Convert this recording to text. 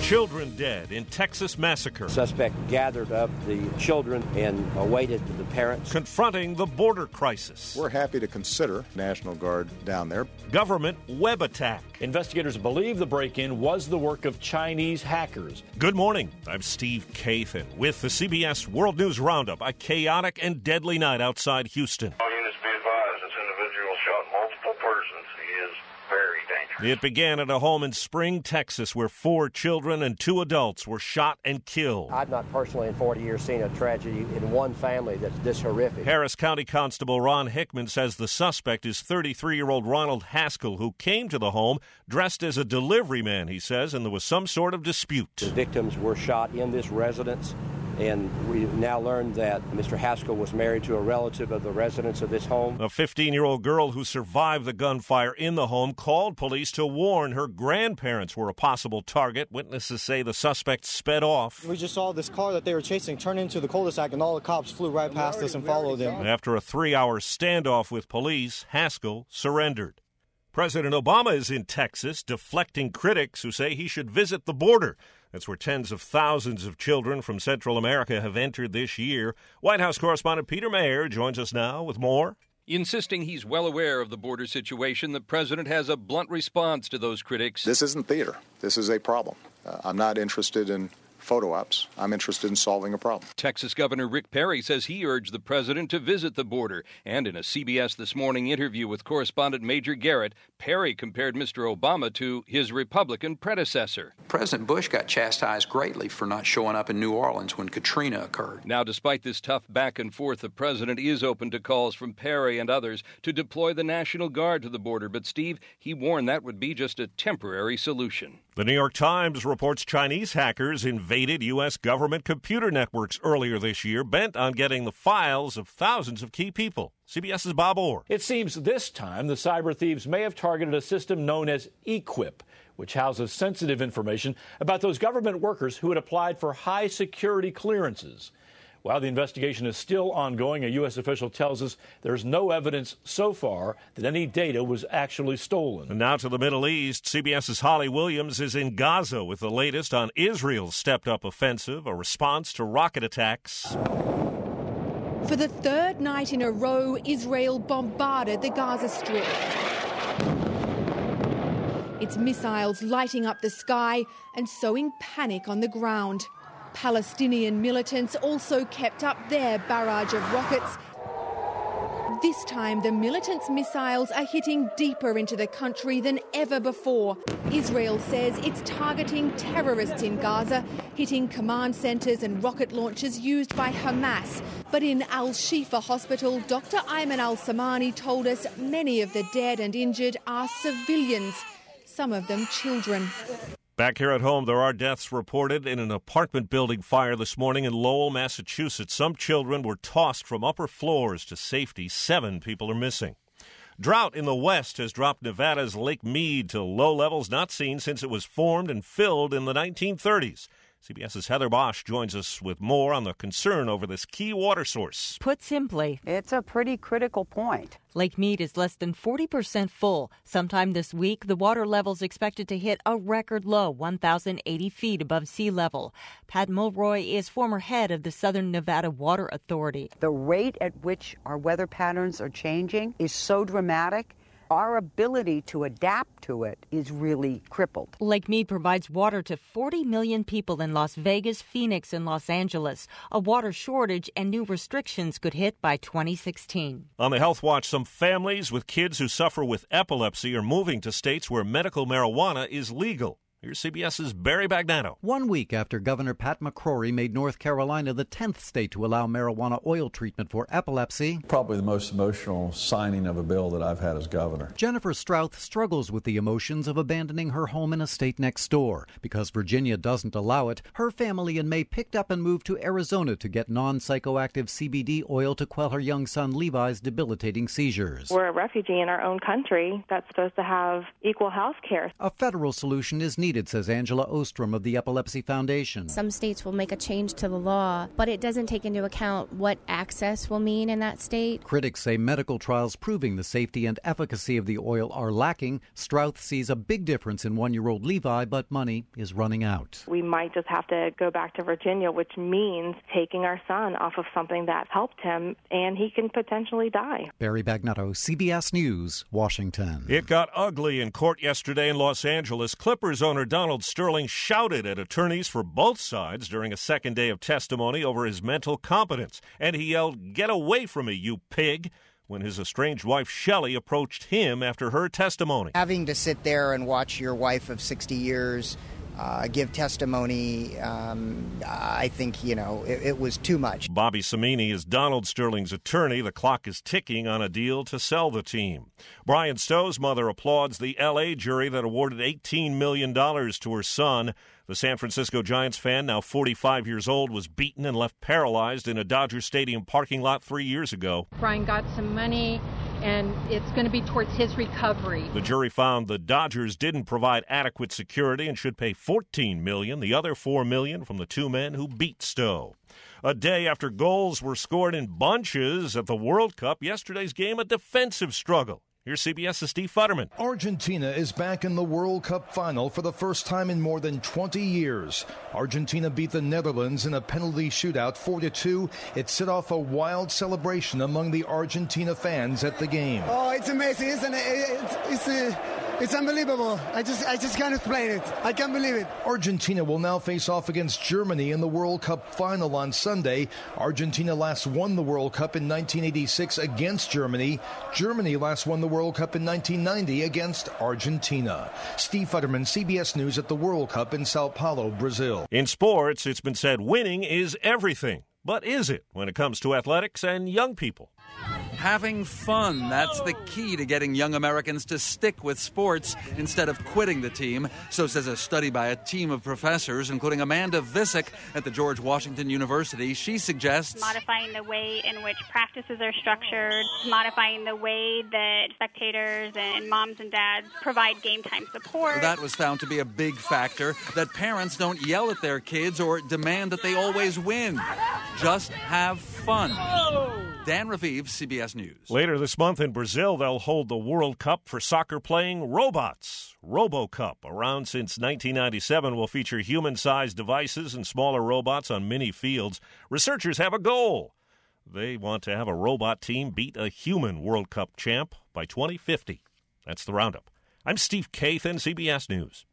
Children dead in Texas massacre. Suspect gathered up the children and awaited the parents. Confronting the border crisis. We're happy to consider National Guard down there. Government web attack. Investigators believe the break-in was the work of Chinese hackers. Good morning. I'm Steve Kathan with the CBS World News Roundup. A chaotic and deadly night outside Houston. All units be advised, this individual shot multiple persons. He is very dangerous. It began at a home in Spring, Texas, where 4 children and 2 adults were shot and killed. I've not personally in 40 years seen a tragedy in one family that's this horrific. Harris County Constable Ron Hickman says the suspect is 33-year-old Ronald Haskell, who came to the home dressed as a delivery man, he says, and there was some sort of dispute. The victims were shot in this residence, and we now learned that Mr. Haskell was married to a relative of the residents of this home. A 15-year-old girl who survived the gunfire in the home called police to warn her grandparents were a possible target. Witnesses say the suspect sped off. We just saw this car that they were chasing turn into the cul-de-sac, and all the cops flew right past us and followed them. After a 3-hour standoff with police, Haskell surrendered. President Obama is in Texas, deflecting critics who say he should visit the border. That's where tens of thousands of children from Central America have entered this year. White House correspondent Peter Mayer joins us now with more. Insisting he's well aware of the border situation, the president has a blunt response to those critics. This isn't theater. This is a problem. I'm not interested in photo ops. I'm interested in solving a problem. Texas Governor Rick Perry says he urged the president to visit the border. And in a CBS This Morning interview with correspondent Major Garrett, Perry compared Mr. Obama to his Republican predecessor. President Bush got chastised greatly for not showing up in New Orleans when Katrina occurred. Now, despite this tough back and forth, the president is open to calls from Perry and others to deploy the National Guard to the border. But, Steve, he warned that would be just a temporary solution. The New York Times reports Chinese hackers invaded U.S. government computer networks earlier this year, bent on getting the files of thousands of key people. CBS's Bob Orr. It seems this time the cyber thieves may have targeted a system known as EQUIP, which houses sensitive information about those government workers who had applied for high security clearances. While the investigation is still ongoing, a U.S. official tells us there's no evidence so far that any data was actually stolen. And now to the Middle East. CBS's Holly Williams is in Gaza with the latest on Israel's stepped-up offensive, a response to rocket attacks. For the third night in a row, Israel bombarded the Gaza Strip. Its missiles lighting up the sky and sowing panic on the ground. Palestinian militants also kept up their barrage of rockets. This time, the militants' missiles are hitting deeper into the country than ever before. Israel says it's targeting terrorists in Gaza, hitting command centres and rocket launchers used by Hamas. But in Al-Shifa Hospital, Dr. Ayman Al-Samani told us many of the dead and injured are civilians, some of them children. Back here at home, there are deaths reported in an apartment building fire this morning in Lowell, Massachusetts. Some children were tossed from upper floors to safety. 7 people are missing. Drought in the west has dropped Nevada's Lake Mead to low levels not seen since it was formed and filled in the 1930s. CBS's Heather Bosch joins us with more on the concern over this key water source. Put simply, it's a pretty critical point. Lake Mead is less than 40% full. Sometime this week, the water level is expected to hit a record low, 1,080 feet above sea level. Pat Mulroy is former head of the Southern Nevada Water Authority. The rate at which our weather patterns are changing is so dramatic. Our ability to adapt to it is really crippled. Lake Mead provides water to 40 million people in Las Vegas, Phoenix, and Los Angeles. A water shortage and new restrictions could hit by 2016. On the Health Watch, some families with kids who suffer with epilepsy are moving to states where medical marijuana is legal. Here's CBS's Barry Bagnano. 1 week after Governor Pat McCrory made North Carolina the 10th state to allow marijuana oil treatment for epilepsy. Probably the most emotional signing of a bill that I've had as governor. Jennifer Strouth struggles with the emotions of abandoning her home in a state next door. Because Virginia doesn't allow it, her family in May picked up and moved to Arizona to get non-psychoactive CBD oil to quell her young son Levi's debilitating seizures. We're a refugee in our own country that's supposed to have equal health care. A federal solution is needed needed, says Angela Ostrom of the Epilepsy Foundation. Some states will make a change to the law, but it doesn't take into account what access will mean in that state. Critics say medical trials proving the safety and efficacy of the oil are lacking. Strouth sees a big difference in 1-year-old Levi, but money is running out. We might just have to go back to Virginia, which means taking our son off of something that helped him, and he can potentially die. Barry Bagnetto, CBS News, Washington. It got ugly in court yesterday in Los Angeles. Clippers owner Donald Sterling shouted at attorneys for both sides during a second day of testimony over his mental competence, and he yelled, "Get away from me, you pig," when his estranged wife Shelley approached him after her testimony. Having to sit there and watch your wife of 60 years give testimony, I think, it was too much. Bobby Cimini is Donald Sterling's attorney. The clock is ticking on a deal to sell the team. Brian Stowe's mother applauds the L.A. jury that awarded $18 million to her son. The San Francisco Giants fan, now 45 years old, was beaten and left paralyzed in a Dodger Stadium parking lot 3 years ago. Brian got some money, and it's going to be towards his recovery. The jury found the Dodgers didn't provide adequate security and should pay $14 million, the other $4 million from the two men who beat Stowe. A day after goals were scored in bunches at the World Cup, yesterday's game a defensive struggle. Here's CBS's Steve Futterman. Argentina is back in the World Cup final for the first time in more than 20 years. Argentina beat the Netherlands in a penalty shootout 4-2. It set off a wild celebration among the Argentina fans at the game. Oh, it's amazing, isn't it? It's unbelievable. I just can't explain it. I can't believe it. Argentina will now face off against Germany in the World Cup final on Sunday. Argentina last won the World Cup in 1986 against Germany. Germany last won the World Cup in 1990 against Argentina. Steve Futterman, CBS News at the World Cup in Sao Paulo, Brazil. In sports, it's been said winning is everything. But is it when it comes to athletics and young people? Having fun, that's the key to getting young Americans to stick with sports instead of quitting the team. So says a study by a team of professors, including Amanda Visick at the George Washington University. She suggests modifying the way in which practices are structured, modifying the way that spectators and moms and dads provide game time support. That was found to be a big factor, that parents don't yell at their kids or demand that they always win. Just have fun. Dan Raviv, CBS News. Later this month in Brazil, they'll hold the World Cup for soccer-playing robots. RoboCup, around since 1997, will feature human-sized devices and smaller robots on mini fields. Researchers have a goal. They want to have a robot team beat a human World Cup champ by 2050. That's the roundup. I'm Steve Kathan, CBS News.